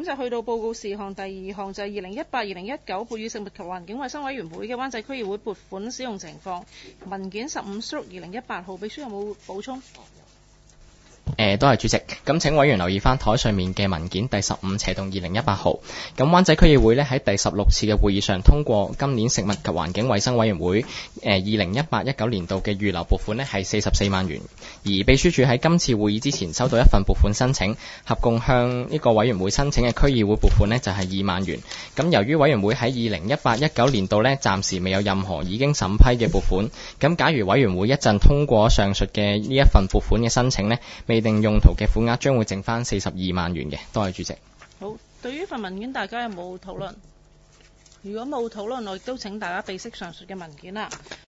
咁就去到報告事項第2項，就係2018-2019撥予食物及環境衞生委員會嘅灣仔區議會撥款使用情況文件15/2018號，秘書有冇補充？ 多謝主席。咁請委員留意翻台上面嘅文件第15/2018號。咁灣仔區議會呢喺第16次嘅會議上通過今年食物及環境衛生委員會2018-19年度嘅預留撥款呢係44萬元。而秘書處喺今次會議之前收到一份撥款申請，合共向呢個委員會申請嘅區議會撥款呢就係2萬元。咁由於委員會喺2018-19年度呢暫時未有任何已經審批嘅撥款，咁假如委員會一陣通過上述嘅呢一份撥款嘅申請呢，未定用途嘅款額將會剩翻42萬元嘅。多謝主席。 好，對於份文件大家有冇討論？如果冇討論，我亦都請大家備悉上述嘅文件啦。